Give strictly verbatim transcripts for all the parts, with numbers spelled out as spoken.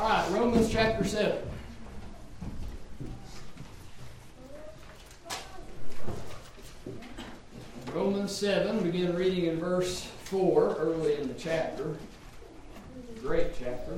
All right, Romans chapter seven. Romans seven, begin reading in verse four, early in the chapter. Great chapter.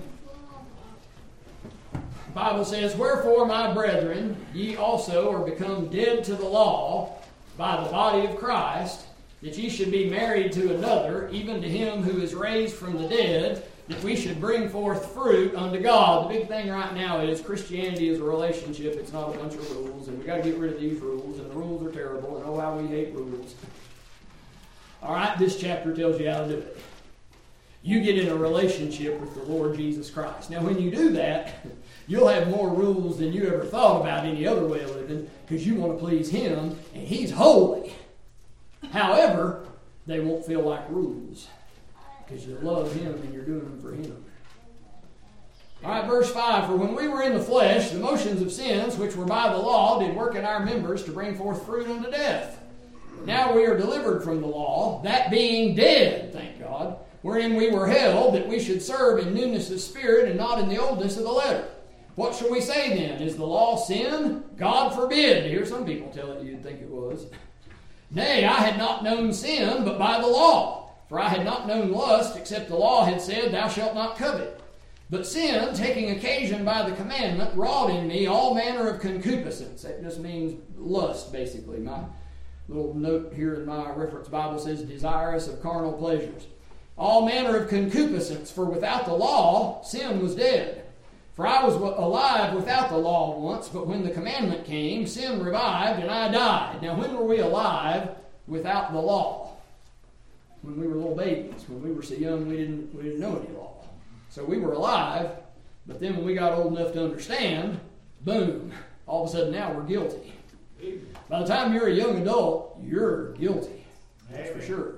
The Bible says, "Wherefore, my brethren, ye also are become dead to the law by the body of Christ, that ye should be married to another, even to him who is raised from the dead, that we should bring forth fruit unto God." The big thing right now is Christianity is a relationship. It's not a bunch of rules, and we've got to get rid of these rules, and the rules are terrible, and oh, how we hate rules. All right, this chapter tells you how to do it. You get in a relationship with the Lord Jesus Christ. Now, when you do that, you'll have more rules than you ever thought about any other way of living, because you want to please Him, and He's holy. However, they won't feel like rules, because you love Him and you're doing them for Him. All right, verse five, "For when we were in the flesh, the motions of sins, which were by the law, did work in our members to bring forth fruit unto death. Now we are delivered from the law, that being dead, thank God, wherein we were held, that we should serve in newness of spirit and not in the oldness of the letter. What shall we say then? Is the law sin? God forbid." To hear some people tell it, you'd think it was. "Nay, I had not known sin, but by the law. For I had not known lust, except the law had said, Thou shalt not covet. But sin, taking occasion by the commandment, wrought in me all manner of concupiscence." That just means lust, basically. My little note here in my reference Bible says, "desirous of carnal pleasures. All manner of concupiscence, for without the law, sin was dead. For I was alive without the law once, but when the commandment came, sin revived, and I died." Now, when were we alive without the law? When we were little babies. When we were so young, we didn't, we didn't know any law. So we were alive, but then when we got old enough to understand, boom, all of a sudden now we're guilty. By the time you're a young adult, you're guilty. That's for sure.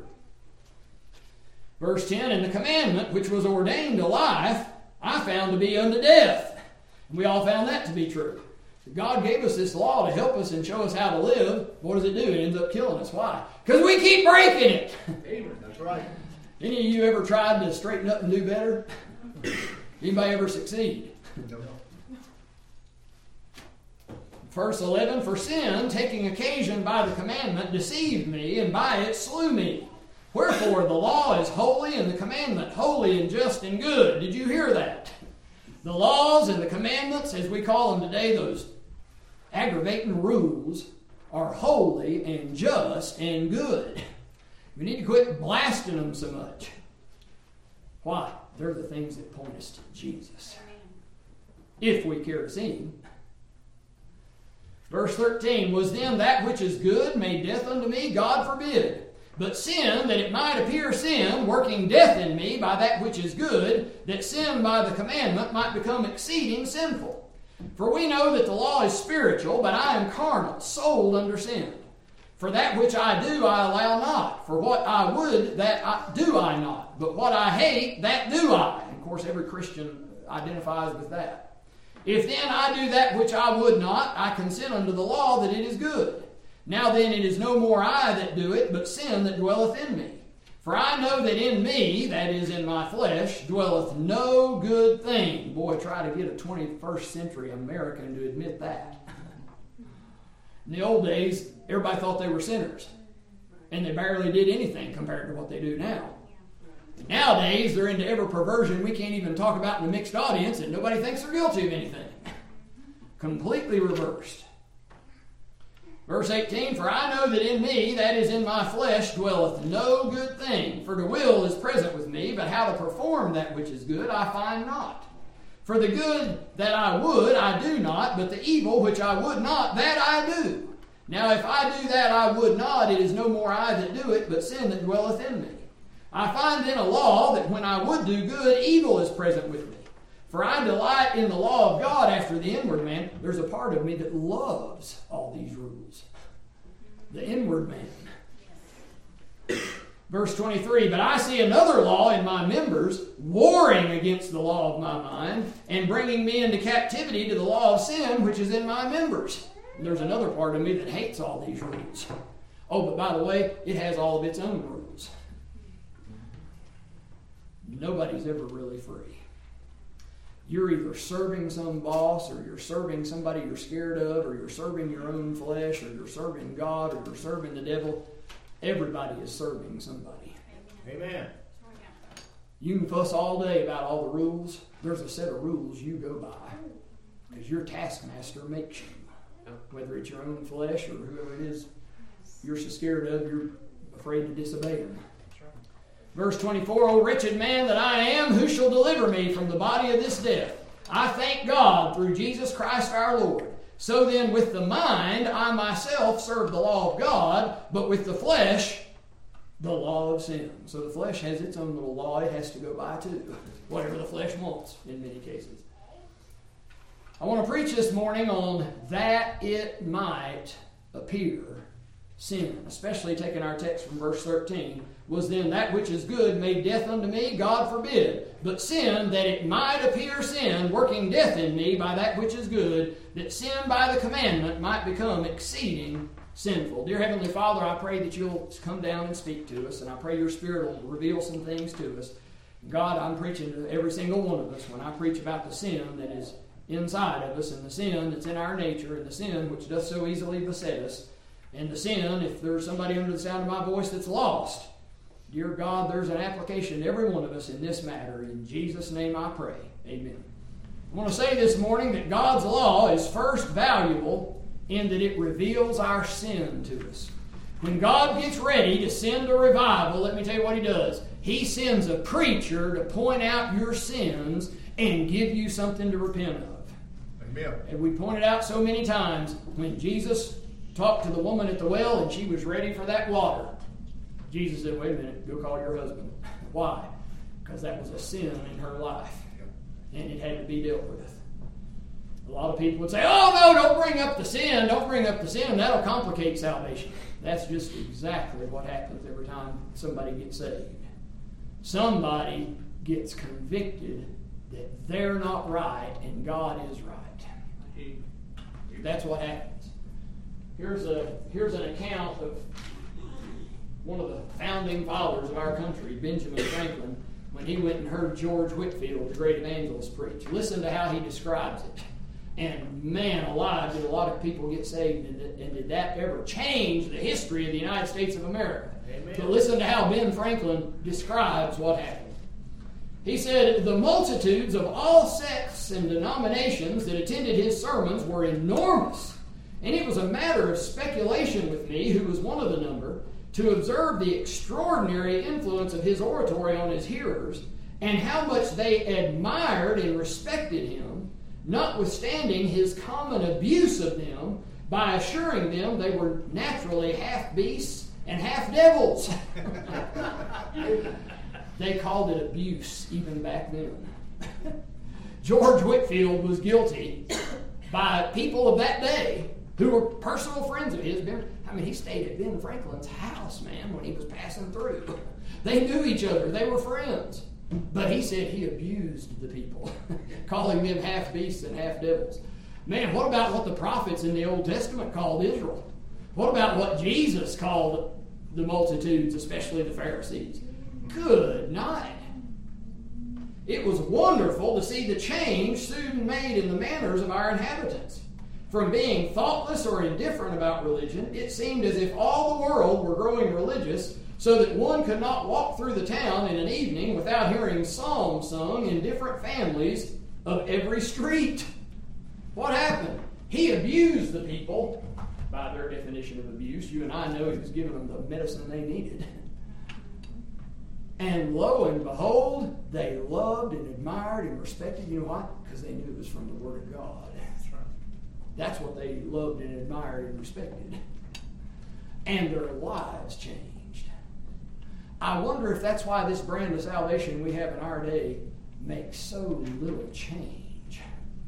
Verse ten, "And the commandment, which was ordained to life, I found to be unto death." And we all found that to be true. God gave us this law to help us and show us how to live. What does it do? It ends up killing us. Why? Because we keep breaking it. That's right. Any of you ever tried to straighten up and do better? Anybody ever succeed? No. Verse eleven, "For sin, taking occasion by the commandment, deceived me, and by it slew me. Wherefore the law is holy, and the commandment holy and just and good." Did you hear that? The laws and the commandments, as we call them today, those aggravating rules, are holy and just and good. We need to quit blasting them so much. Why? They're the things that point us to Jesus. If we care to see Him. Verse thirteen, "Was then that which is good made death unto me? God forbid. But sin, that it might appear sin, working death in me by that which is good, that sin by the commandment might become exceeding sinful. For we know that the law is spiritual, but I am carnal, sold under sin. For that which I do I allow not. For what I would, that I, do I not. But what I hate, that do I." And of course, every Christian identifies with that. "If then I do that which I would not, I consent unto the law that it is good. Now then it is no more I that do it, but sin that dwelleth in me. For I know that in me, that is in my flesh, dwelleth no good thing." Boy, try to get a twenty-first century American to admit that. In the old days, everybody thought they were sinners, and they barely did anything compared to what they do now. Nowadays, they're into every perversion we can't even talk about in a mixed audience, and nobody thinks they're guilty of anything. Completely reversed. Verse eighteen, "For I know that in me, that is in my flesh, dwelleth no good thing. For the will is present with me, but how to perform that which is good I find not. For the good that I would, I do not, but the evil which I would not, that I do. Now if I do that I would not, it is no more I that do it, but sin that dwelleth in me. I find then a law, that when I would do good, evil is present with me. For I delight in the law of God after the inward man." There's a part of me that loves all these rules. The inward man. Verse twenty-three, "But I see another law in my members, warring against the law of my mind, and bringing me into captivity to the law of sin, which is in my members." And there's another part of me that hates all these rules. Oh, but by the way, it has all of its own rules. Nobody's ever really free. you're either serving some boss, or you're serving somebody you're scared of, or you're serving your own flesh, or you're serving God, or you're serving the devil. Everybody is serving somebody. Amen. You can fuss all day about all the rules. There's a set of rules you go by, because your taskmaster makes you. Whether it's your own flesh or whoever it is you're so scared of, you're afraid to disobey him. Verse twenty-four, O wretched man that I am, who shall deliver me from the body of this death? I thank God through Jesus Christ our Lord. So then with the mind I myself serve the law of God, but with the flesh the law of sin. So the flesh has its own little law it has to go by too. Whatever the flesh wants in many cases. I want to preach this morning on that it might appear sin, especially taking our text from verse thirteen. Was then that which is good made death unto me? God forbid. But sin, that it might appear sin, working death in me by that which is good, that sin by the commandment might become exceeding sinful. Dear Heavenly Father, I pray that you'll come down and speak to us, and I pray your Spirit will reveal some things to us. God, I'm preaching to every single one of us when I preach about the sin that is inside of us, and the sin that's in our nature, and the sin which doth so easily beset us, and the sin, if there's somebody under the sound of my voice that's lost. Dear God, there's an application to every one of us in this matter. In Jesus' name I pray. Amen. I want to say this morning that God's law is first valuable in that it reveals our sin to us. When God gets ready to send a revival, let me tell you what he does. He sends a preacher to point out your sins and give you something to repent of. Amen. And we pointed out so many times when Jesus talked to the woman at the well and she was ready for that water. Jesus said, wait a minute, go call your husband. Why? Because that was a sin in her life. And it had to be dealt with. A lot of people would say, oh no, don't bring up the sin, don't bring up the sin, that'll complicate salvation. That's just exactly what happens every time somebody gets saved. Somebody gets convicted that they're not right and God is right. That's what happens. Here's a here's an account of one of the founding fathers of our country, Benjamin Franklin, when he went and heard George Whitefield, the great evangelist, preach. Listen to how he describes it. And man alive, did a lot of people get saved, and did, and did that ever change the history of the United States of America? Amen. But listen to how Ben Franklin describes what happened. He said, the multitudes of all sects and denominations that attended his sermons were enormous, and it was a matter of speculation with me, who was one of the number, to observe the extraordinary influence of his oratory on his hearers, and how much they admired and respected him, notwithstanding his common abuse of them, by assuring them they were naturally half beasts and half devils. They called it abuse even back then. George Whitefield was guilty by people of that day who were personal friends of his. I mean, he stayed at Ben Franklin's house, man, when he was passing through. They knew each other. They were friends. But he said he abused the people, calling them half beasts and half devils. Man, what about what the prophets in the Old Testament called Israel? What about what Jesus called the multitudes, especially the Pharisees? Good night. It was wonderful to see the change soon made in the manners of our inhabitants. From being thoughtless or indifferent about religion, it seemed as if all the world were growing religious, so that one could not walk through the town in an evening without hearing psalms sung in different families of every street. What happened? He abused the people by their definition of abuse. You and I know he was giving them the medicine they needed. And lo and behold, they loved and admired and respected. You know why? Because they knew it was from the Word of God. That's right. That's what they loved and admired and respected. And their lives changed. I wonder if that's why this brand of salvation we have in our day makes so little change.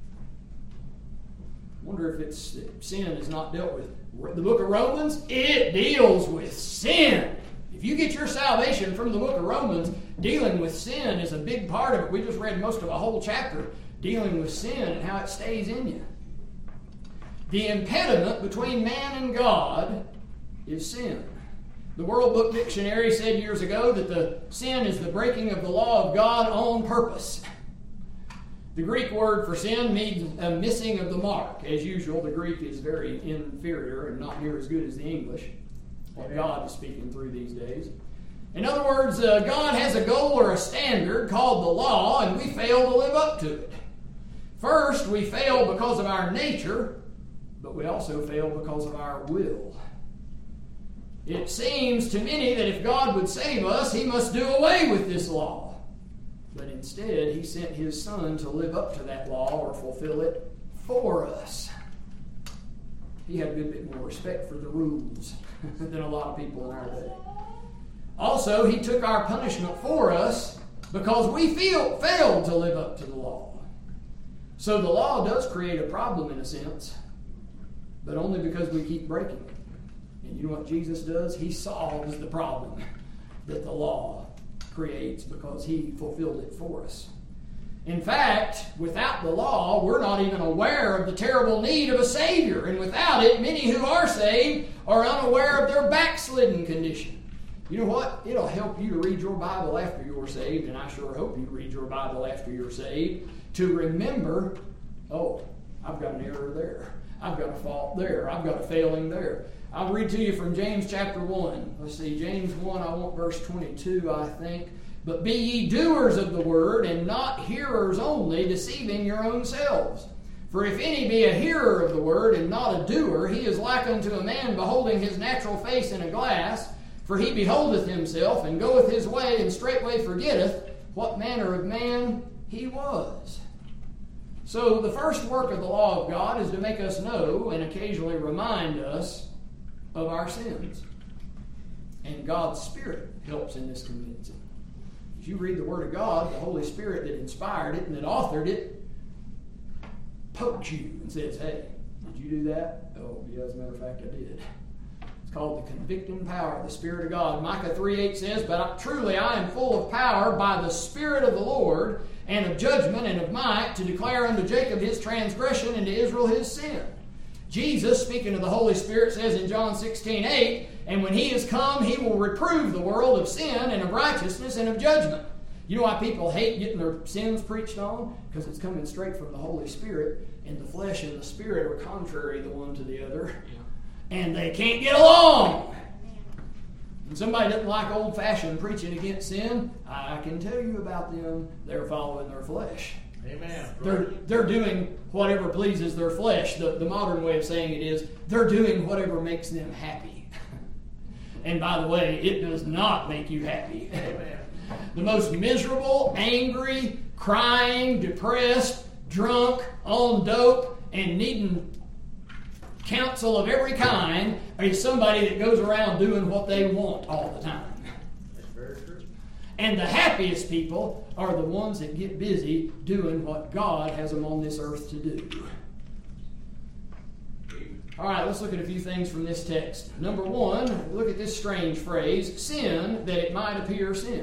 I wonder if it's sin is not dealt with. The book of Romans, it deals with sin. If you get your salvation from the book of Romans, dealing with sin is a big part of it. We just read most of a whole chapter dealing with sin and how it stays in you. The impediment between man and God is sin. The World Book Dictionary said years ago that the sin is the breaking of the law of God on purpose. The Greek word for sin means a missing of the mark. As usual, the Greek is very inferior and not near as good as the English, what God is speaking through these days. In other words, uh, God has a goal or a standard called the law, and we fail to live up to it. First, we fail because of our nature, but we also fail because of our will. It seems to many that if God would save us, He must do away with this law. But instead, He sent His Son to live up to that law or fulfill it for us. He had a good bit more respect for the rules than a lot of people in our day. Also, He took our punishment for us because we feel, failed to live up to the law. So the law does create a problem in a sense, but only because we keep breaking it. And you know what Jesus does? He solves the problem that the law creates because He fulfilled it for us. In fact, without the law, we're not even aware of the terrible need of a Savior. And without it, many who are saved are unaware of their backslidden condition. You know what? It'll help you to read your Bible after you're saved, and I sure hope you read your Bible after you're saved, to remember, oh, I've got an error there. I've got a fault there. I've got a failing there. I'll read to you from James chapter one. Let's see, James one, I want verse twenty-two, I think. But be ye doers of the word, and not hearers only, deceiving your own selves. For if any be a hearer of the word, and not a doer, he is like unto a man beholding his natural face in a glass. For he beholdeth himself, and goeth his way, and straightway forgetteth what manner of man he was. So the first work of the law of God is to make us know and occasionally remind us of our sins. And God's Spirit helps in this convincing. As you read the Word of God, the Holy Spirit that inspired it and that authored it pokes you and says, hey, did you do that? Oh, yeah, as a matter of fact, I did. It's called the convicting power of the Spirit of God. Micah three eight says, But truly I am full of power by the Spirit of the Lord, and of judgment and of might, to declare unto Jacob his transgression, and to Israel his sin. Jesus, speaking of the Holy Spirit, says in John sixteen eight, And when He is come, He will reprove the world of sin, and of righteousness, and of judgment. You know why people hate getting their sins preached on? Because it's coming straight from the Holy Spirit, and the flesh and the Spirit are contrary the one to the other. Yeah. And they can't get along. When somebody doesn't like old-fashioned preaching against sin, I can tell you about them. They're following their flesh. Amen. They're, they're doing whatever pleases their flesh. The, the modern way of saying it is, they're doing whatever makes them happy. And by the way, it does not make you happy. Amen. The most miserable, angry, crying, depressed, drunk, on dope, and needing counsel of every kind is somebody that goes around doing what they want all the time. That's very true. And the happiest people are the ones that get busy doing what God has them on this earth to do. All right, let's look at a few things from this text. Number one, look at this strange phrase, sin that it might appear sin.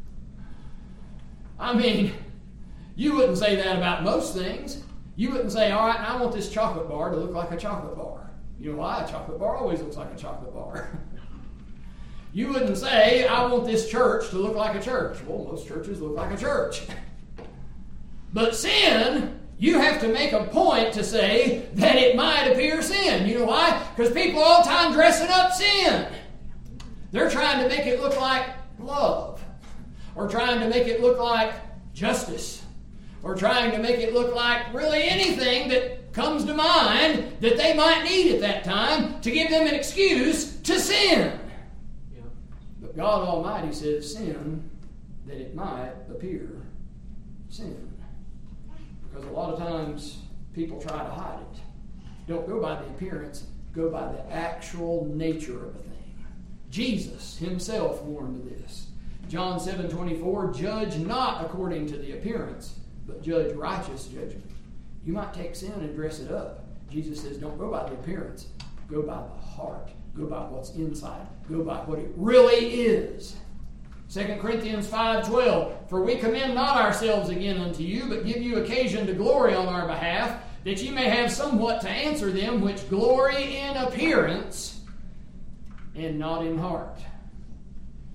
I mean, you wouldn't say that about most things. You wouldn't say, all right, I want this chocolate bar to look like a chocolate bar. You know why? A chocolate bar always looks like a chocolate bar. You wouldn't say, I want this church to look like a church. Well, most churches look like a church. But sin, you have to make a point to say that it might appear sin. You know why? Because people all the time dressing up sin. They're trying to make it look like love. Or trying to make it look like justice. Or trying to make it look like really anything that comes to mind that they might need at that time to give them an excuse to sin. Yeah. But God Almighty says sin that it might appear sin. Because a lot of times people try to hide it. Don't go by the appearance, go by the actual nature of a thing. Jesus Himself warned of this. John seven twenty-four, judge not according to the appearance, but judge righteous judgment. You might take sin and dress it up. Jesus says, don't go by the appearance. Go by the heart. Go by what's inside. Go by what it really is. Second Corinthians five twelve, for we commend not ourselves again unto you, but give you occasion to glory on our behalf, that ye may have somewhat to answer them which glory in appearance, and not in heart.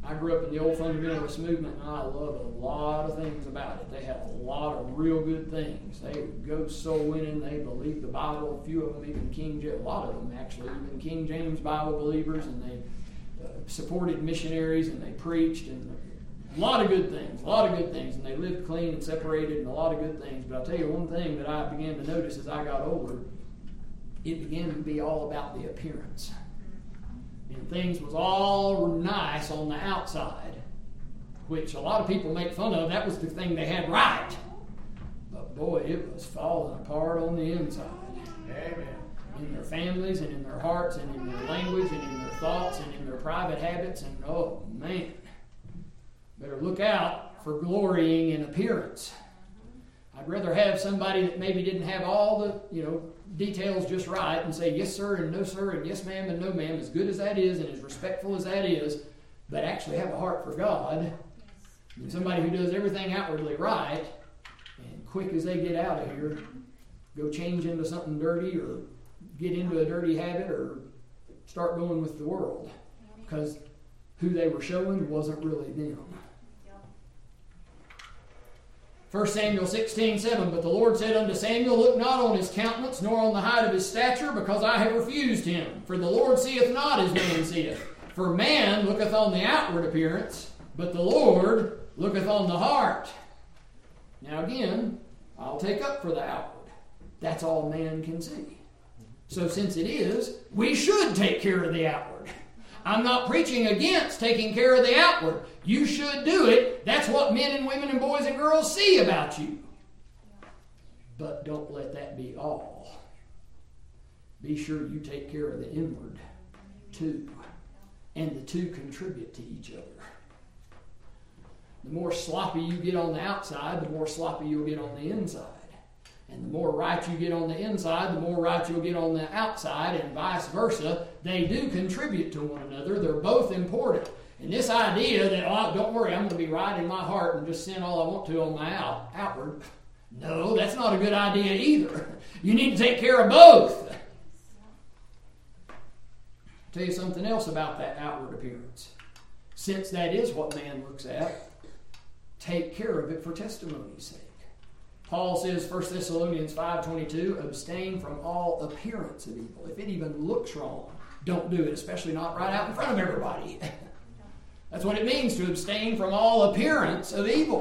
I grew up in the old fundamentalist movement, and I love a lot of things about it. They had a lot of real good things. They would go soul winning. They believed the Bible. A few of them, even King James, a lot of them actually, even King James Bible believers, and they uh, supported missionaries, and they preached, and a lot of good things, a lot of good things. And they lived clean and separated, and a lot of good things. But I'll tell you one thing that I began to notice as I got older, it began to be all about the appearance. And things was all nice on the outside, which a lot of people make fun of. That was the thing they had right. But boy, it was falling apart on the inside. Amen. In their families and in their hearts and in their language and in their thoughts and in their private habits. And oh man, better look out for glorying in appearance. I'd rather have somebody that maybe didn't have all the, you know, details just right and say yes sir and no sir and yes ma'am and no ma'am, as good as that is and as respectful as that is, but actually have a heart for God. And somebody who does everything outwardly right, and quick as they get out of here, go change into something dirty or get into a dirty habit or start going with the world, because who they were showing wasn't really them. First Samuel sixteen seven, but the Lord said unto Samuel, look not on his countenance, nor on the height of his stature, because I have refused him. For the Lord seeth not as man seeth. For man looketh on the outward appearance, but the Lord looketh on the heart. Now again, I'll take up for the outward. That's all man can see. So since it is, we should take care of the outward. I'm not preaching against taking care of the outward. You should do it. That's what men and women and boys and girls see about you. But don't let that be all. Be sure you take care of the inward too. And the two contribute to each other. The more sloppy you get on the outside, the more sloppy you'll get on the inside. And the more right you get on the inside, the more right you'll get on the outside, and vice versa. They do contribute to one another. They're both important. And this idea that, oh, don't worry, I'm going to be right in my heart and just sin all I want to on my out, outward. No, that's not a good idea either. You need to take care of both. I'll tell you something else about that outward appearance. Since that is what man looks at, take care of it for testimony's sake. Paul says, First Thessalonians five twenty-two, abstain from all appearance of evil. If it even looks wrong, don't do it, especially not right out in front of everybody. That's what it means to abstain from all appearance of evil.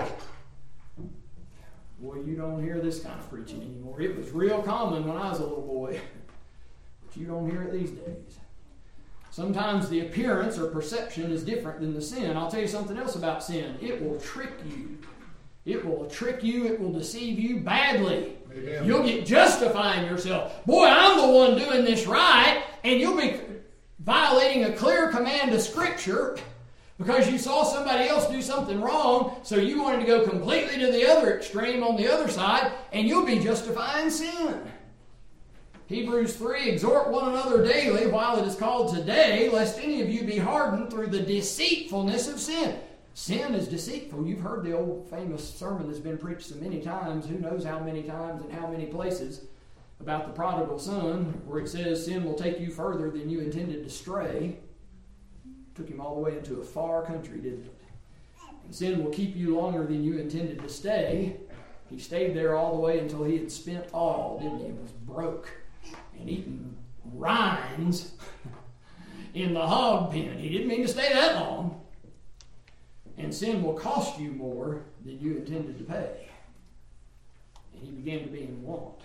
Boy, you don't hear this kind of preaching anymore. It was real common when I was a little boy, but you don't hear it these days. Sometimes the appearance or perception is different than the sin. I'll tell you something else about sin. It will trick you. It will trick you. It will deceive you badly. Amen. You'll get justifying yourself. Boy, I'm the one doing this right. And you'll be violating a clear command of Scripture because you saw somebody else do something wrong, so you wanted to go completely to the other extreme on the other side, and you'll be justifying sin. Hebrews three, exhort one another daily while it is called today, lest any of you be hardened through the deceitfulness of sin. Sin is deceitful. You've heard the old famous sermon that's been preached so many times, who knows how many times and how many places, about the prodigal son, where it says sin will take you further than you intended to stray. Took him all the way into a far country, didn't it? And sin will keep you longer than you intended to stay. He stayed there all the way until he had spent all, didn't he? He was broke and eating rinds in the hog pen. He didn't mean to stay that long. And sin will cost you more than you intended to pay. And he began to be in want.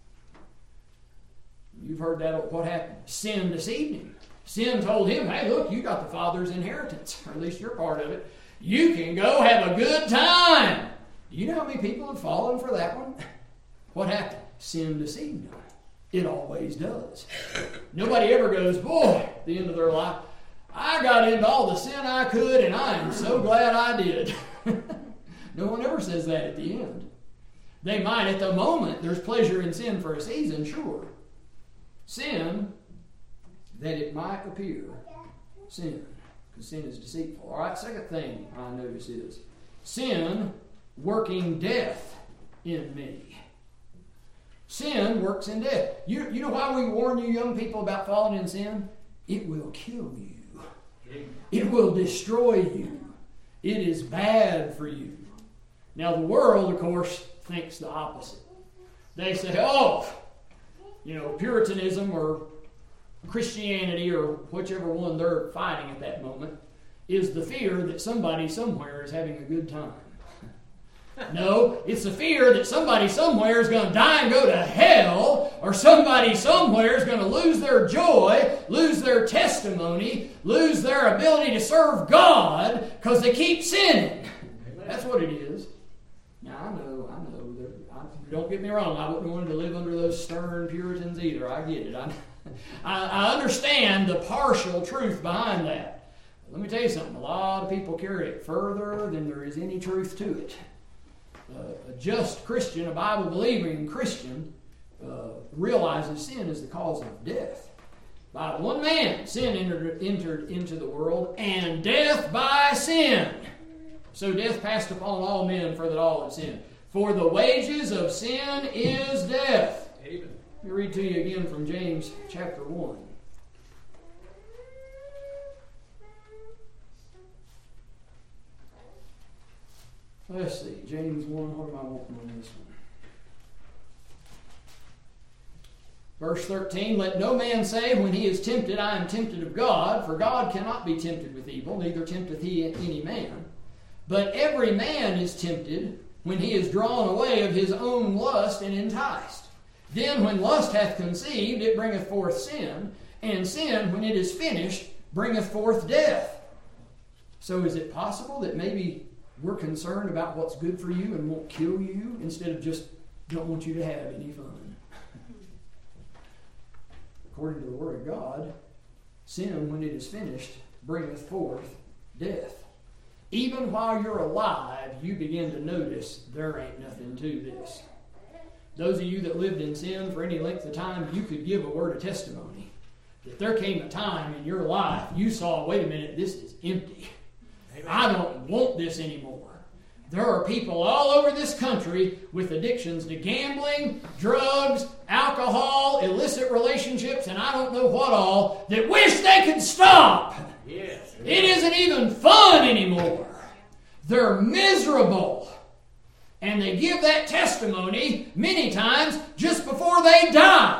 You've heard that. What happened? Sin deceived him. Sin told him, hey, look, you got the Father's inheritance, or at least you're part of it. You can go have a good time. Do you know how many people have fallen for that one? What happened? Sin deceived them. It always does. Nobody ever goes, boy, at the end of their life, I got into all the sin I could, and I am so glad I did. No one ever says that at the end. They might at the moment. There's pleasure in sin for a season, sure. Sin, that it might appear sin, because sin is deceitful. All right, second thing I notice is sin working death in me. Sin works in death. You, you know why we warn you young people about falling in sin? It will kill you. It will destroy you. It is bad for you. Now the world, of course, thinks the opposite. They say, oh, you know, Puritanism or Christianity or whichever one they're fighting at that moment is the fear that somebody somewhere is having a good time. No, it's the fear that somebody somewhere is going to die and go to hell, or somebody somewhere is going to lose their joy, lose their testimony, lose their ability to serve God because they keep sinning. That's what it is. Now, I know, I know. I, don't get me wrong. I wouldn't want to live under those stern Puritans either. I get it. I, I, I understand the partial truth behind that. But let me tell you something. A lot of people carry it further than there is any truth to it. Uh, a just Christian, a Bible-believing Christian, uh, realizes sin is the cause of death. By one man, sin entered, entered into the world, and death by sin. So death passed upon all men, for that all have sinned. For the wages of sin is death. Amen. Let me read to you again from James chapter one. Let's see, James one, what am I wanting on this one? Verse thirteen, let no man say when he is tempted, I am tempted of God, for God cannot be tempted with evil, neither tempteth he any man. But every man is tempted when he is drawn away of his own lust and enticed. Then when lust hath conceived, it bringeth forth sin, and sin, when it is finished, bringeth forth death. So is it possible that maybe we're concerned about what's good for you and won't kill you instead of just don't want you to have any fun? According to the Word of God, sin, when it is finished, bringeth forth death. Even while you're alive, you begin to notice there ain't nothing to this. Those of you that lived in sin for any length of time, you could give a word of testimony that there came a time in your life you saw, wait a minute, this is empty. I don't want this anymore. There are people all over this country with addictions to gambling, drugs, alcohol, illicit relationships, and I don't know what all, that wish they could stop. Yes. It isn't even fun anymore. They're miserable. And they give that testimony many times just before they die.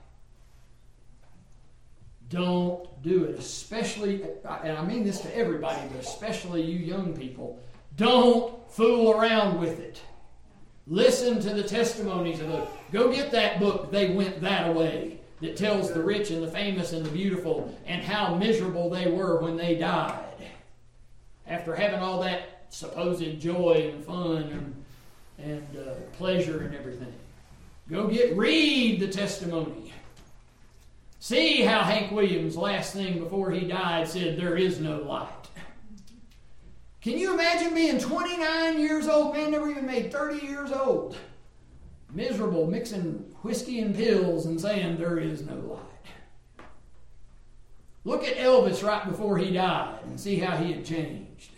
Don't do it, especially, and I mean this to everybody, but especially you young people. Don't fool around with it. Listen to the testimonies of those. Go get that book, They Went That Away, that tells the rich and the famous and the beautiful and how miserable they were when they died. After having all that supposed joy and fun and, and uh, pleasure and everything. Go get, read the testimony. See how Hank Williams, last thing before he died, said, there is no light. Can you imagine being twenty-nine years old, man, never even made thirty years old, miserable, mixing whiskey and pills and saying there is no light? Look at Elvis right before he died and see how he had changed.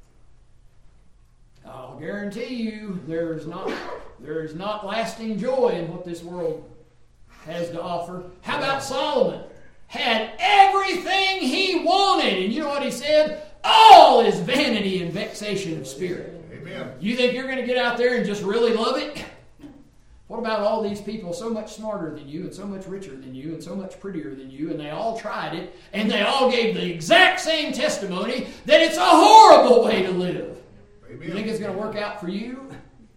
I'll guarantee you there's not, there's not lasting joy in what this world has to offer. How about Solomon? Had everything he wanted. And you know what he said? All is vanity and vexation of spirit. Amen. You think you're going to get out there and just really love it? What about all these people so much smarter than you and so much richer than you and so much prettier than you, and they all tried it and they all gave the exact same testimony that it's a horrible way to live? Amen. You think it's going to work out for you?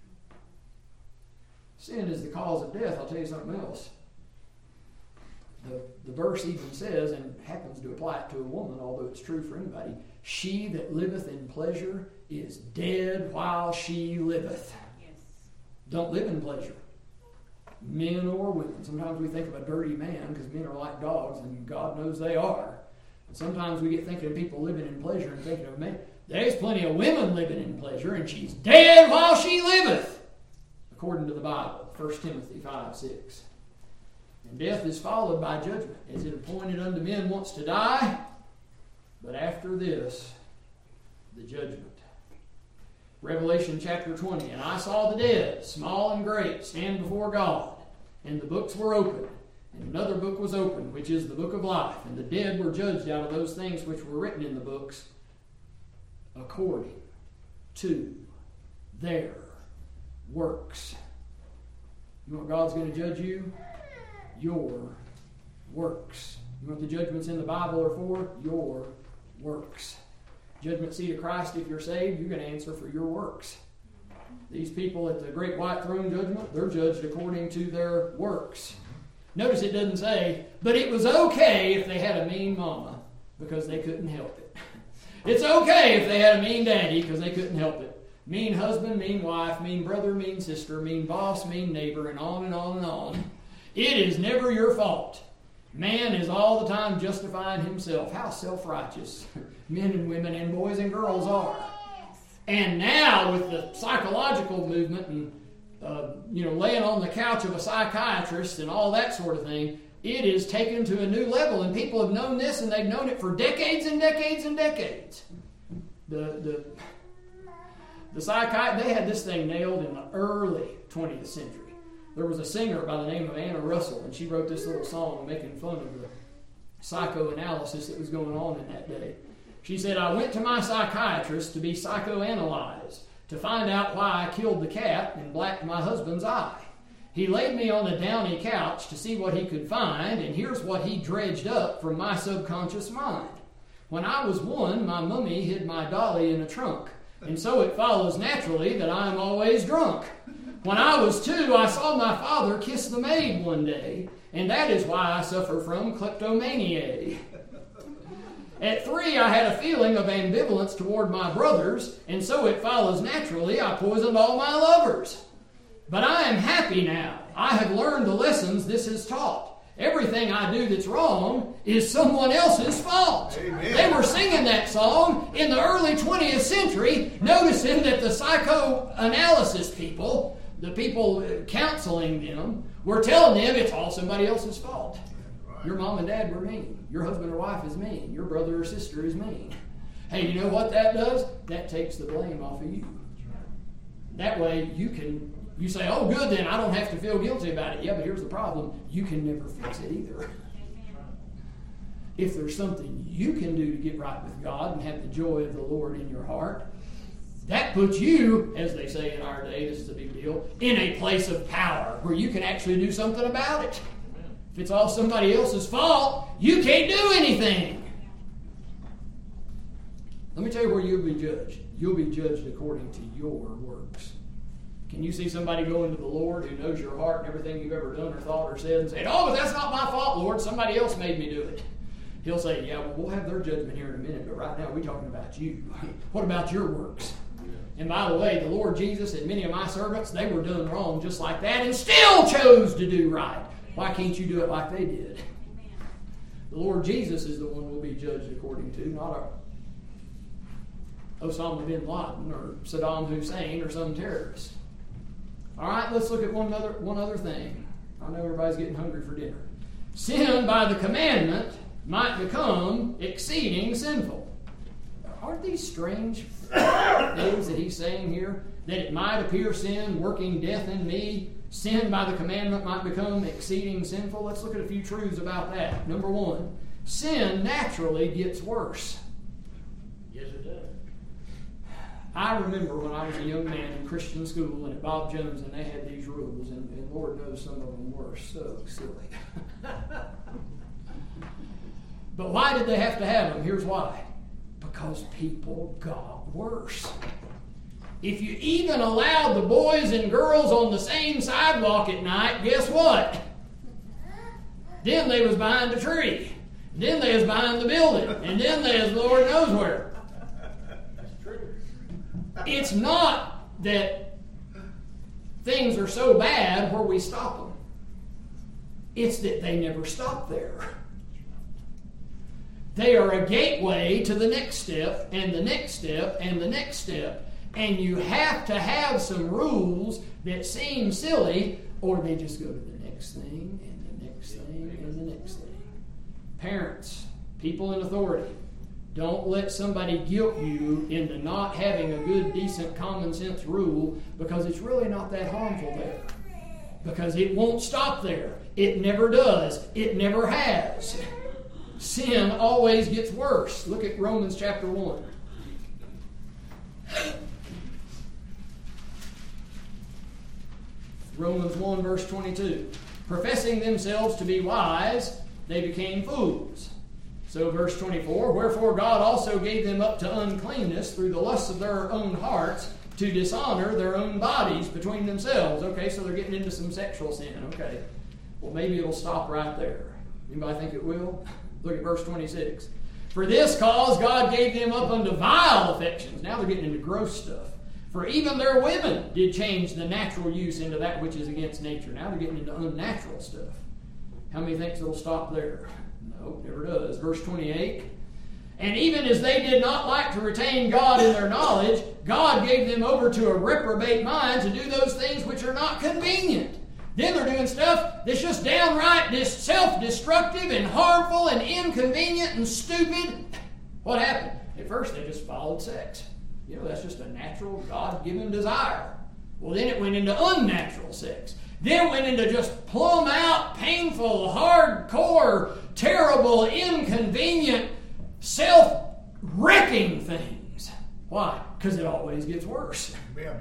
Sin is the cause of death. I'll tell you something else. The, the verse even says, and happens to apply it to a woman, although it's true for anybody, she that liveth in pleasure is dead while she liveth. Yes. Don't live in pleasure. Men or women. Sometimes we think of a dirty man because men are like dogs, and God knows they are. And sometimes we get thinking of people living in pleasure and thinking of men. There's plenty of women living in pleasure, and she's dead while she liveth, according to the Bible, First Timothy five six. And death is followed by judgment. Is it appointed unto men once to die? But after this, the judgment. Revelation chapter twenty. And I saw the dead, small and great, stand before God. And the books were opened. And another book was opened, which is the book of life. And the dead were judged out of those things which were written in the books according to their works. You know what God's going to judge you? Your works. You know what the judgments in the Bible are for? Your works. Judgment seat of Christ, if you're saved, you're going to answer for your works. These people at the great white throne judgment, they're judged according to their works. Notice it doesn't say, but it was okay if they had a mean mama because they couldn't help it. It's okay if they had a mean daddy because they couldn't help it. Mean husband, mean wife, mean brother, mean sister, mean boss, mean neighbor, and on and on and on. It is never your fault. Man is all the time justifying himself. How self-righteous men and women and boys and girls are. And now with the psychological movement and uh, you know, laying on the couch of a psychiatrist and all that sort of thing, it is taken to a new level. And people have known this, and they've known it for decades and decades and decades. The the the psychiatrist, they had this thing nailed in the early twentieth century. There was a singer by the name of Anna Russell, and she wrote this little song making fun of the psychoanalysis that was going on in that day. She said, I went to my psychiatrist to be psychoanalyzed, to find out why I killed the cat and blacked my husband's eye. He laid me on a downy couch to see what he could find, and here's what he dredged up from my subconscious mind. When I was one, my mummy hid my dolly in a trunk, and so it follows naturally that I am always drunk. When I was two, I saw my father kiss the maid one day, and that is why I suffer from kleptomania. At three, I had a feeling of ambivalence toward my brothers, and so it follows naturally I poisoned all my lovers. But I am happy now. I have learned the lessons this has taught. Everything I do that's wrong is someone else's fault. Amen. They were singing that song in the early twentieth century, noticing that the psychoanalysis people, the people counseling them, were telling them it's all somebody else's fault. Your mom and dad were mean. Your husband or wife is mean. Your brother or sister is mean. Hey, you know what that does? That takes the blame off of you. That way you can, you say, oh good, then I don't have to feel guilty about it. Yeah, but here's the problem. You can never fix it either. If there's something you can do to get right with God and have the joy of the Lord in your heart, that puts you, as they say in our day, this is a big deal, in a place of power where you can actually do something about it. If it's all somebody else's fault, you can't do anything. Let me tell you where you'll be judged. You'll be judged according to your works. Can you see somebody going to the Lord who knows your heart and everything you've ever done or thought or said and say, oh, but that's not my fault, Lord. Somebody else made me do it. He'll say, yeah, well, we'll have their judgment here in a minute, but right now we're talking about you. What about your works? And by the way, the Lord Jesus and many of my servants, they were done wrong just like that and still chose to do right. Why can't you do it like they did? The Lord Jesus is the one we'll be judged according to, not our Osama bin Laden or Saddam Hussein or some terrorist. All right, let's look at one other, one other thing. I know everybody's getting hungry for dinner. Sin by the commandment might become exceeding sinful. Aren't these strange things that he's saying here? That it might appear sin, working death in me. Sin by the commandment might become exceeding sinful. Let's look at a few truths about that. Number one, sin naturally gets worse. Yes, it does. I remember when I was a young man in Christian school and at Bob Jones, and they had these rules, and, and Lord knows some of them were so silly. But why did they have to have them? Here's why. Because people got worse. If you even allowed the boys and girls on the same sidewalk at night, guess what? Then they was behind the tree. Then they was behind the building. And then they was Lord knows where. That's true. It's not that things are so bad where we stop them. It's that they never stop there. They are a gateway to the next step, and the next step, and the next step. And you have to have some rules that seem silly, or they just go to the next thing, and the next thing, and the next thing. Parents, people in authority, don't let somebody guilt you into not having a good, decent, common sense rule, because it's really not that harmful there. Because it won't stop there. It never does. It never has. Sin always gets worse. Look at Romans chapter one. Romans one verse twenty-two. Professing themselves to be wise, they became fools. So verse twenty-four, wherefore God also gave them up to uncleanness through the lusts of their own hearts, to dishonor their own bodies between themselves. Okay, so they're getting into some sexual sin. Okay, well maybe it'll stop right there. Anybody think it will? Look at verse twenty-six. For this cause God gave them up unto vile affections. Now they're getting into gross stuff. For even their women did change the natural use into that which is against nature. Now they're getting into unnatural stuff. How many thinks it'll stop there? No, never does. Verse twenty-eight. And even as they did not like to retain God in their knowledge, God gave them over to a reprobate mind to do those things which are not convenient. Then they're doing stuff that's just downright self-destructive and harmful and inconvenient and stupid. What happened? At first they just followed sex. You know, that's just a natural, God-given desire. Well, then it went into unnatural sex. Then it went into just plumb out, painful, hardcore, terrible, inconvenient, self-wrecking things. Why? Because it always gets worse. Yeah.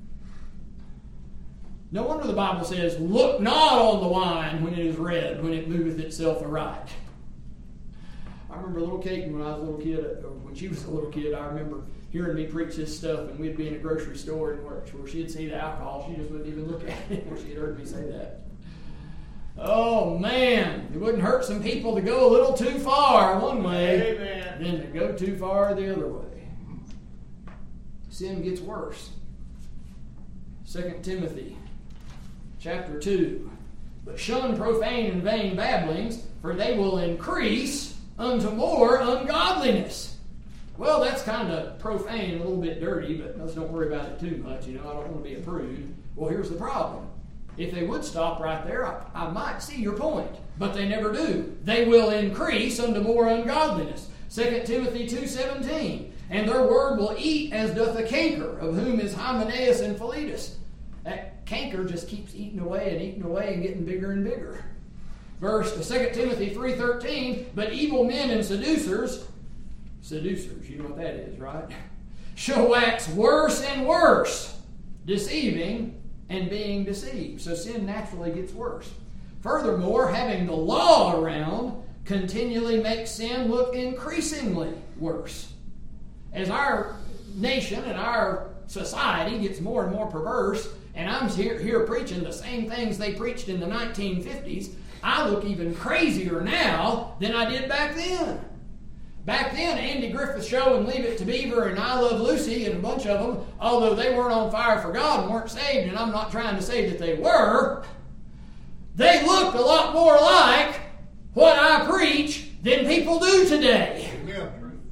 No wonder the Bible says, look not on the wine when it is red, when it moveth itself aright. I remember little Kate when I was a little kid, or when she was a little kid, I remember hearing me preach this stuff, and we'd be in a grocery store and where, where she'd see the alcohol, she just wouldn't even look at it where she'd heard me say that. Oh man, it wouldn't hurt some people to go a little too far one way Amen. than to go too far the other way. Sin gets worse. Second Timothy chapter two. But shun profane and vain babblings, for they will increase unto more ungodliness. Well, that's kind of profane, a little bit dirty, but let's don't worry about it too much. You know, I don't want to be a prude. Well, here's the problem. If they would stop right there, I, I might see your point. But they never do. They will increase unto more ungodliness. Second Timothy two seventeen. And their word will eat as doth a canker, of whom is Hymenaeus and Philetus. That canker just keeps eating away and eating away and getting bigger and bigger. Verse Second Timothy three thirteen. But evil men and seducers, seducers, you know what that is, right? Shall wax worse and worse, deceiving and being deceived. So sin naturally gets worse. Furthermore, having the law around continually makes sin look increasingly worse. As our nation and our society gets more and more perverse, and I'm here, here preaching the same things they preached in the nineteen fifties, I look even crazier now than I did back then. Back then, Andy Griffith Show and Leave It to Beaver and I Love Lucy and a bunch of them, although they weren't on fire for God and weren't saved, and I'm not trying to say that they were, they looked a lot more like what I preach than people do today. Amen.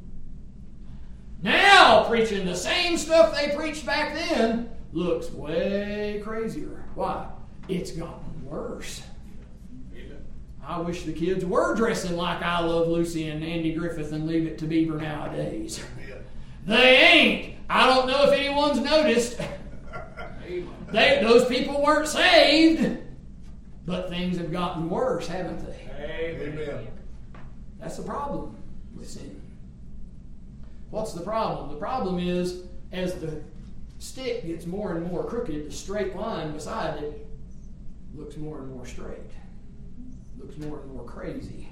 Now, preaching the same stuff they preached back then looks way crazier. Why? It's gotten worse. I wish the kids were dressing like I Love Lucy and Andy Griffith and Leave It to Beaver nowadays. They ain't. I don't know if anyone's noticed. They, those people weren't saved, but things have gotten worse, haven't they? Amen. That's the problem with sin. What's the problem? The problem is, as the stick gets more and more crooked, the straight line beside it looks more and more straight. Looks more and more crazy.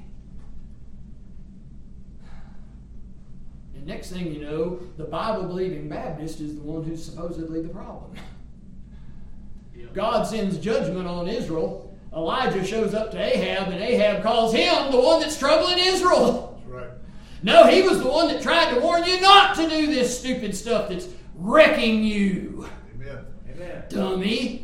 And next thing you know, the Bible-believing Baptist is the one who's supposedly the problem. God sends judgment on Israel. Elijah shows up to Ahab, and Ahab calls him the one that's troubling Israel. That's right. No, he was the one that tried to warn you not to do this stupid stuff that's wrecking you. Amen. Amen. Dummy.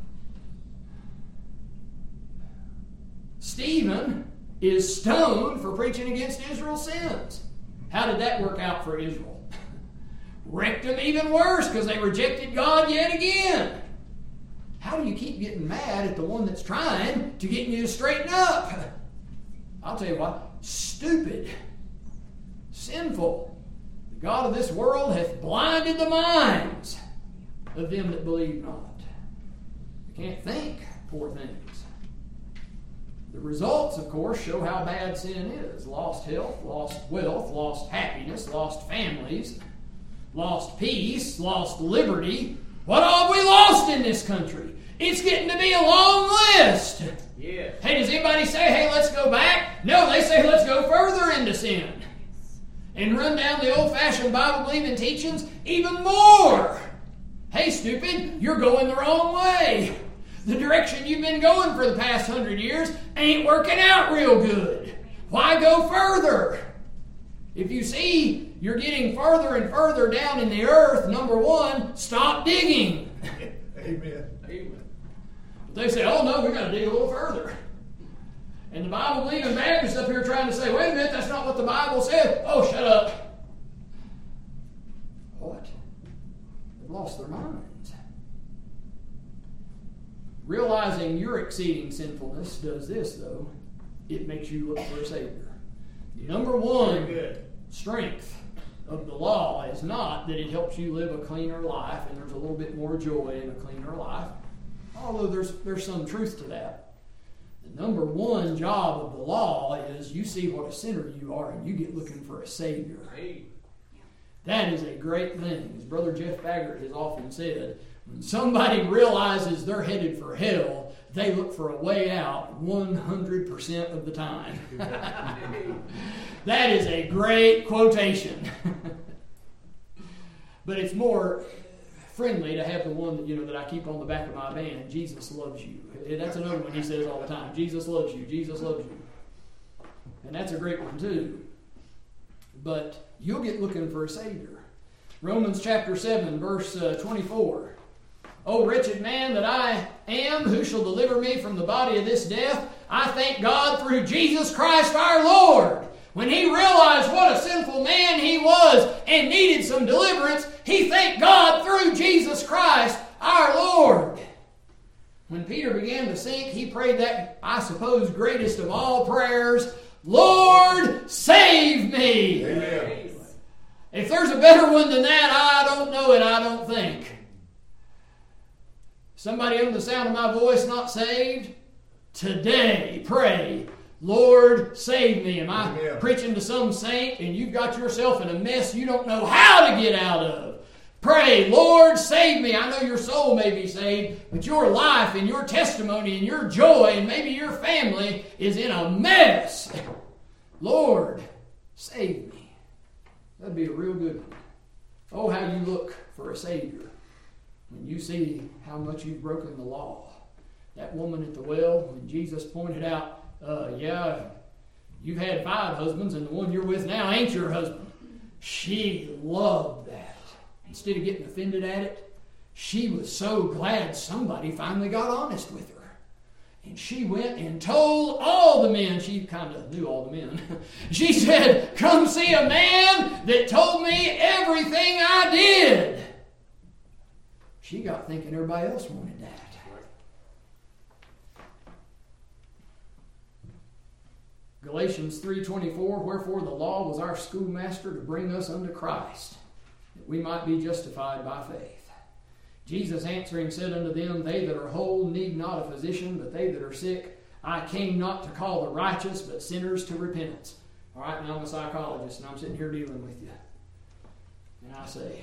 Stephen is stoned for preaching against Israel's sins. How did that work out for Israel? Wrecked them even worse because they rejected God yet again. How do you keep getting mad at the one that's trying to get you to straighten up? I'll tell you what, stupid, sinful. The God of this world hath blinded the minds of them that believe not. They can't think. Poor things. The results, of course, show how bad sin is. Lost health, lost wealth, lost happiness, lost families, lost peace, lost liberty. What all have we lost in this country? It's getting to be a long list. Yes. Hey, does anybody say, hey, let's go back? No, they say let's go further into sin. And run down the old-fashioned Bible-believing teachings even more. Hey, stupid, you're going the wrong way. The direction you've been going for the past hundred years ain't working out real good. Why go further? If you see you're getting further and further down in the earth, number one, stop digging. Amen. Amen. But they say, oh no, we've got to dig a little further. And the Bible-believing Baptists up here trying to say, wait a minute, that's not what the Bible said. Oh, shut up. What? They've lost their minds. Realizing your exceeding sinfulness does this, though. It makes you look for a Savior. Number one strength of the law is not that it helps you live a cleaner life and there's a little bit more joy in a cleaner life, although there's, there's some truth to that. The number one job of the law is you see what a sinner you are and you get looking for a Savior. That is a great thing. As Brother Jeff Baggert has often said, when somebody realizes they're headed for hell, they look for a way out one hundred percent of the time. That is a great quotation. But it's more friendly to have the one that, you know, that I keep on the back of my van. Jesus loves you. That's another one he says all the time. Jesus loves you. Jesus loves you. And that's a great one too. But you'll get looking for a Savior. Romans chapter seven, verse uh, twenty-four. O wretched man that I am, who shall deliver me from the body of this death? I thank God through Jesus Christ our Lord. When he realized what a sinful man he was and needed some deliverance, he thanked God through Jesus Christ our Lord. When Peter began to sink, he prayed that, I suppose, greatest of all prayers, Lord, save me. Amen. If there's a better one than that, I don't know it, I don't think. Somebody under the sound of my voice not saved? Today, pray, Lord, save me. Am I Amen. Preaching to some saint and you've got yourself in a mess you don't know how to get out of? Pray, Lord, save me. I know your soul may be saved, but your life and your testimony and your joy and maybe your family is in a mess. Lord, save me. That'd be a real good one. Oh, how you look for a Savior when you see how much you've broken the law. That woman at the well, when Jesus pointed out, uh, yeah, you've had five husbands and the one you're with now ain't your husband. She loved that. Instead of getting offended at it, she was so glad somebody finally got honest with her. And she went and told all the men. She kind of knew all the men. She said, come see a man that told me everything I did. She got thinking everybody else wanted that. Galatians three twenty-four, wherefore the law was our schoolmaster to bring us unto Christ, that we might be justified by faith. Jesus answering said unto them, they that are whole need not a physician, but they that are sick. I came not to call the righteous, but sinners to repentance. All right, now I'm a psychologist, and I'm sitting here dealing with you. And I say,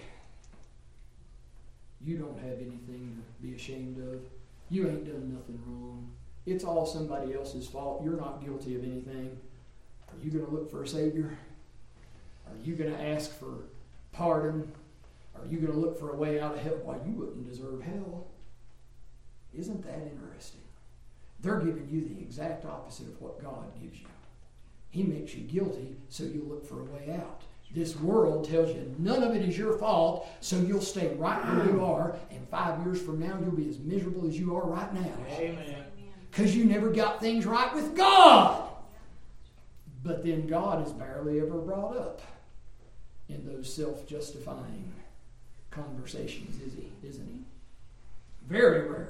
you don't have anything to be ashamed of. You ain't done nothing wrong. It's all somebody else's fault. You're not guilty of anything. Are you going to look for a Savior? Are you going to ask for pardon? Are you going to look for a way out of hell? Why, you wouldn't deserve hell. Isn't that interesting? They're giving you the exact opposite of what God gives you. He makes you guilty, so you look for a way out. This world tells you none of it is your fault, so you'll stay right where you are, and five years from now you'll be as miserable as you are right now. Amen. Because you never got things right with God. But then God is barely ever brought up in those self-justifying conversations, is he? Isn't he? Very rarely.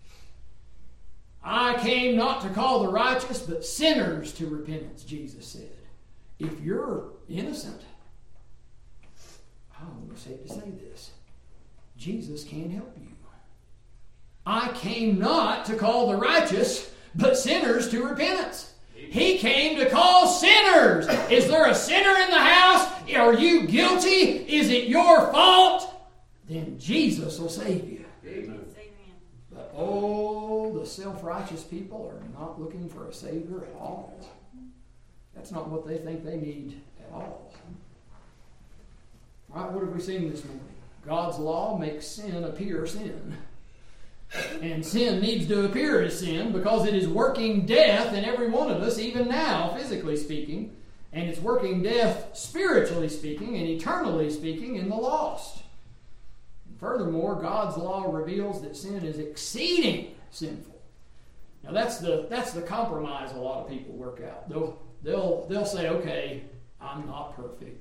I came not to call the righteous, but sinners to repentance, Jesus said. If you're innocent, I almost hate to say this, Jesus can't help you. I came not to call the righteous, but sinners to repentance. He came to call sinners. Is there a sinner in the house? Are you guilty? Is it your fault? Then Jesus will save you. Amen. But oh, the self-righteous people are not looking for a Savior at all. That's not what they think they need at all. Right? What have we seen this morning? God's law makes sin appear sin. And sin needs to appear as sin because it is working death in every one of us, even now, physically speaking. And it's working death, spiritually speaking, and eternally speaking, in the lost. And furthermore, God's law reveals that sin is exceeding sinful. Now that's the that's the compromise a lot of people work out. They'll they'll they'll say, okay, I'm not perfect.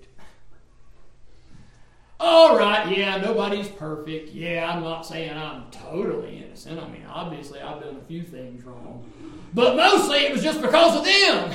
All right, yeah, nobody's perfect. Yeah, I'm not saying I'm totally innocent. I mean, obviously, I've done a few things wrong. But mostly it was just because of them.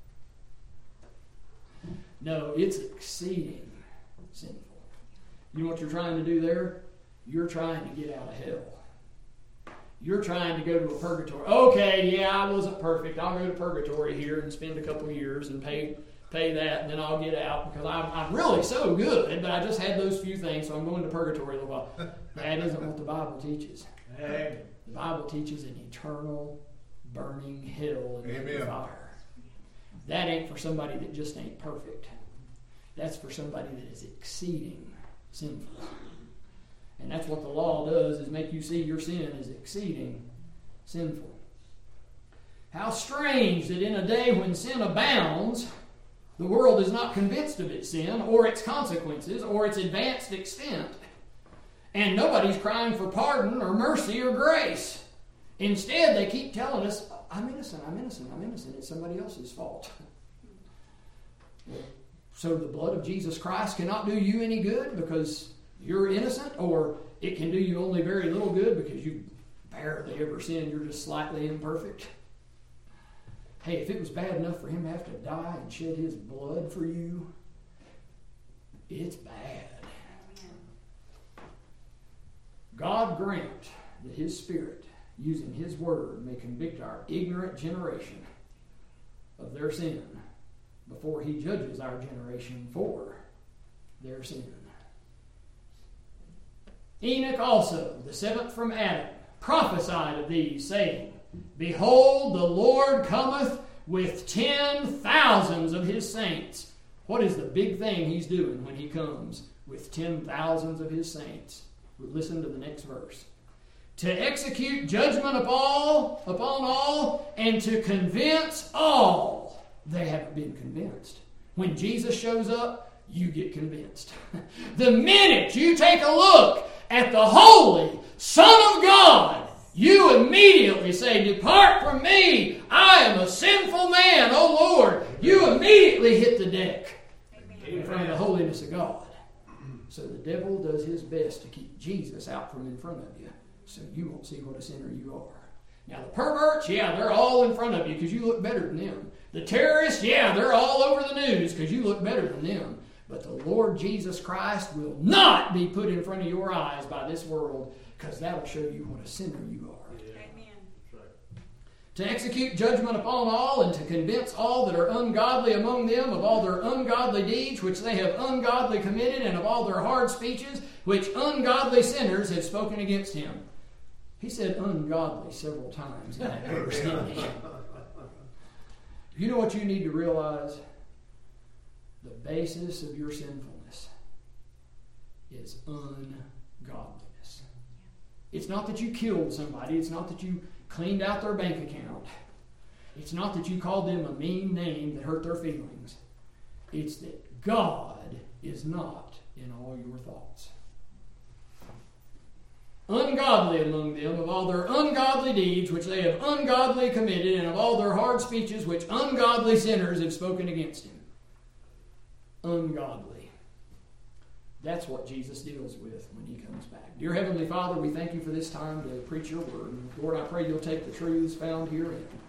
No, it's exceeding sinful. You know what you're trying to do there? You're trying to get out of hell. You're trying to go to a purgatory. Okay, yeah, I wasn't perfect. I'll go to purgatory here and spend a couple years and pay... pay that, and then I'll get out because I'm, I'm really so good, but I just had those few things, so I'm going to purgatory a little while. That isn't what the Bible teaches. Amen. The Bible teaches an eternal, burning hell and Amen. fire. That ain't for somebody that just ain't perfect. That's for somebody that is exceeding sinful. And that's what the law does, is make you see your sin is exceeding sinful. How strange that in a day when sin abounds, the world is not convinced of its sin or its consequences or its advanced extent. And nobody's crying for pardon or mercy or grace. Instead, they keep telling us, I'm innocent, I'm innocent, I'm innocent. It's somebody else's fault. So the blood of Jesus Christ cannot do you any good because you're innocent, or it can do you only very little good because you barely ever sinned, you're just slightly imperfect. Hey, if it was bad enough for him to have to die and shed his blood for you, it's bad. God grant that his Spirit, using his word, may convict our ignorant generation of their sin before he judges our generation for their sin. Enoch also, the seventh from Adam, prophesied of these, saying, Behold, the Lord cometh with ten thousands of his saints. What is the big thing he's doing when he comes with ten thousands of his saints? Listen to the next verse. To execute judgment upon all, upon all, and to convince all. They haven't been convinced. When Jesus shows up, you get convinced. The minute you take a look at the holy Son of God, you immediately say, Depart from me, I am a sinful man, O Lord. You immediately hit the deck in front of the holiness of God. So the devil does his best to keep Jesus out from in front of you, so you won't see what a sinner you are. Now the perverts, yeah, they're all in front of you because you look better than them. The terrorists, yeah, they're all over the news because you look better than them. But the Lord Jesus Christ will not be put in front of your eyes by this world, because that'll show you what a sinner you are. Yeah. Amen. Right. To execute judgment upon all, and to convince all that are ungodly among them of all their ungodly deeds which they have ungodly committed, and of all their hard speeches which ungodly sinners have spoken against him. He said ungodly several times in that verse, didn't he? You know what you need to realize? The basis of your sinfulness is ungodliness. It's not that you killed somebody. It's not that you cleaned out their bank account. It's not that you called them a mean name that hurt their feelings. It's that God is not in all your thoughts. Ungodly among them of all their ungodly deeds which they have ungodly committed, and of all their hard speeches which ungodly sinners have spoken against him. Ungodly. That's what Jesus deals with when he comes back. Dear Heavenly Father, we thank you for this time to preach your word. Lord, I pray you'll take the truths found herein